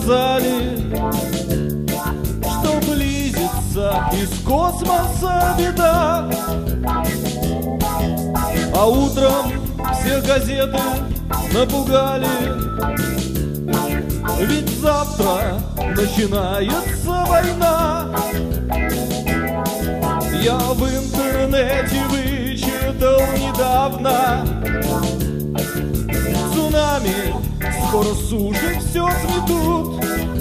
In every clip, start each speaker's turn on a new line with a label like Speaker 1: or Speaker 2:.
Speaker 1: сказали, что близится из космоса беда. А утром все газеты напугали, ведь завтра начинается война. Я в интернете вычитал недавно: цунами скоро суши все сметут,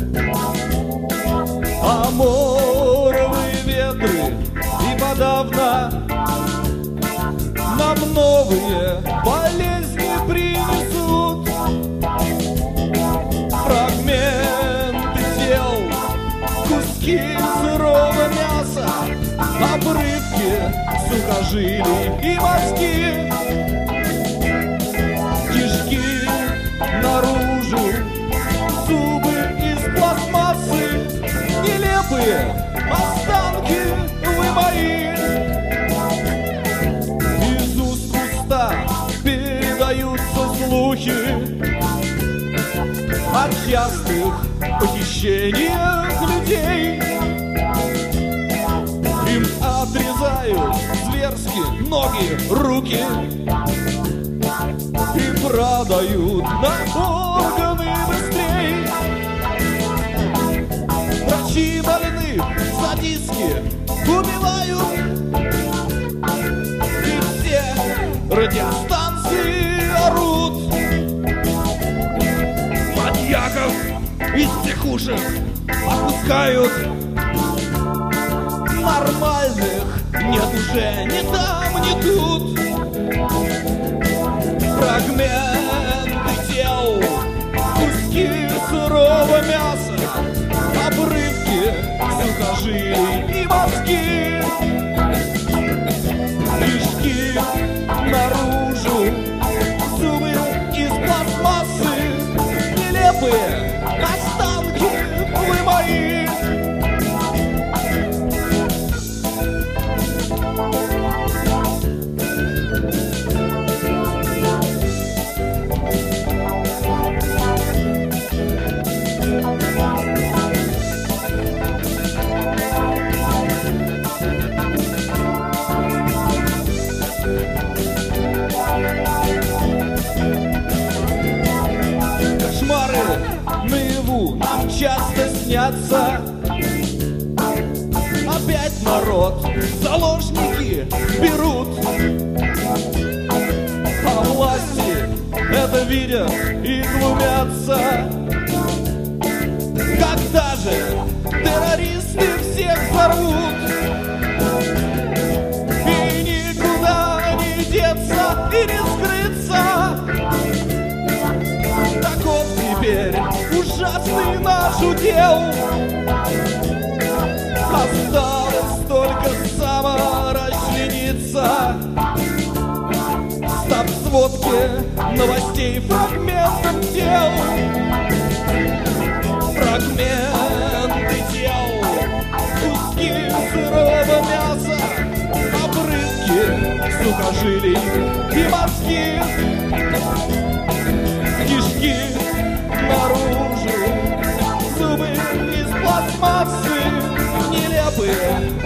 Speaker 1: а моровые ветры и подавно нам новые болезни принесут. Фрагменты тел, куски сырого мяса, обрывки сухожилий и мозги, кишки наружу, зубы из пластмассы, нелепые останки вы мои. Из уст в уста передаются слухи о частых похищениях людей. Им отрезают зверски ноги, руки и продают на органы быстрей. Врачи больных садистски убивают, и все радиостанции орут. Маньяков из психушек отпускают, нормальных нет уже ни там, ни тут. Фрагменты тел, куски сырого мяса, обрывки сухожилий и мозги, кишки наружу, зубы из пластмассы, нелепые останки вы мои. Кошмары наяву нам часто снятся. Опять народ заложники берут, а власти это видят и глумятся. Когда же террористы всех взорвут, и никуда не деться и не скрыться. Таков теперь ужасный наш удел. Осталось только саморасчлениться. Став сводки новостей фрагментом тел. Фрагменты тел, куски сырого мяса, обрывки сухожилий и мозги, кишки наружу, зубы из пластмассы, нелепые